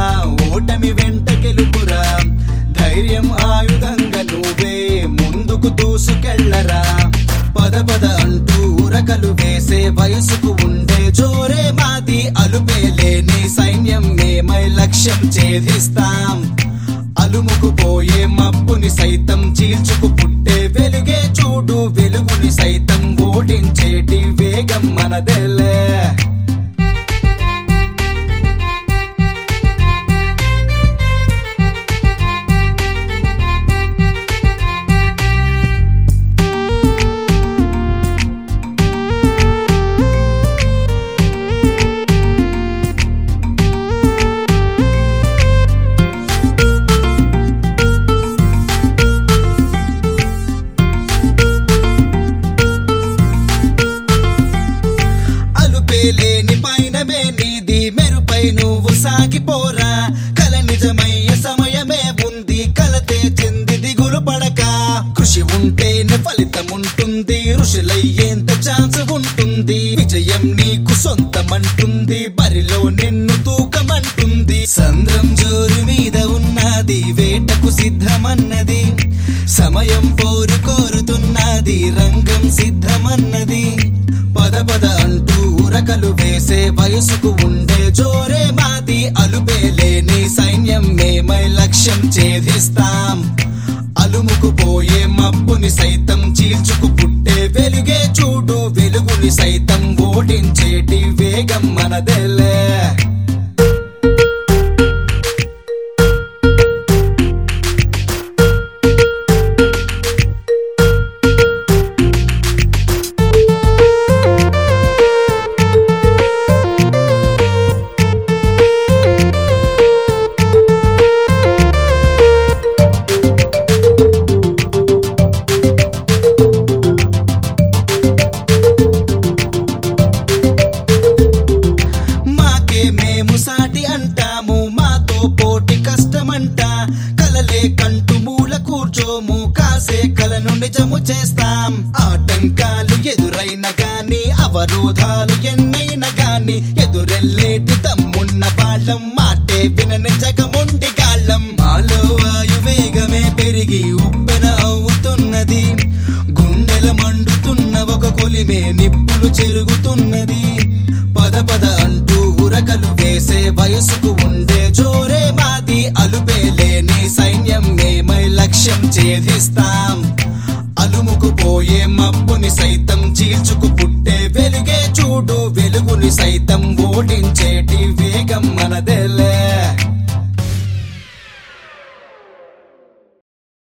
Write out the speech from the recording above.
ఓటమి వెంట గెలుపురా ధైర్యం ఆయుధంగా నువ్వే ముందుకు దూసుకెళ్ళరా పద పద అంటూ ఉరకలు వేసే వయసుకు ఉండే జోరే మాది అలుపే లేని సైన్యం మేమై లక్ష్యం ఛేదిస్తాం అలుముకు పోయే మబ్బుని సైతం చీల్చుకు పుట్టే వెలుగే చూడు వెలుగుని సైతం ఓడించేటి వేగం మనదేలే లేని పైనమే నీది మెరుపై నువ్వు సాగిపోరా కల నిజమయ్యే సమయమే ఉంది కలతే చెంది దిగులు పడక కృషి ఉంటేనే ఫలితం ఉంటుంది ఋషులయ్యేంత ఛాన్స్ ఉంటుంది విజయం నీకు సొంతమంటుంది బరిలో నిన్ను తూకమంటుంది సంద్రం జోరు మీద ఉన్నది వేటకు సిద్ధమన్నది సమయం పోరు కోరుతున్నది రంగం సిద్ధమన్నది పద పద అంటూ ఉరకలు వేసే వయసుకు ఉండే జోరే మాది అలుపే లేని సైన్యం మేమై లక్ష్యం ఛేదిస్తాం అలుముకు పోయే మబ్బుని సైతం చీల్చుకు పుట్టే వెలుగే చూడు వెలుగుని సైతం ఓడించేటి వేగం మనదేలే మేము సాటి అంటాము మాతో పోటీ కష్టమంట కలలే కంటూ మూల కూర్చోము కాసే కలను నిజము చేస్తాం ఆటంకాలు ఎదురైన గాని అవరోధాలు ఎన్నైనా గాని ఎదురెల్లేటి తమ్మున్న వాళ్ళం మాటే వినని జగముండి గాళ్ళం మాలో వాయువేగమే పెరిగి ఉప్పెన అవుతున్నది గుండెల మండుతున్న ఒక కొలిమే నిప్పులు చెరుగుతున్నది పద పద అంటూ ఉరకలు వేసే వయసుకు ఉండే జోరే మాది అలుపే లేని సైన్యం మేమై లక్ష్యం ఛేదిస్తాం అలుముకు పోయే మబ్బుని సైతం చీల్చుకు పుట్టే వెలుగే చూడు వెలుగుని సైతం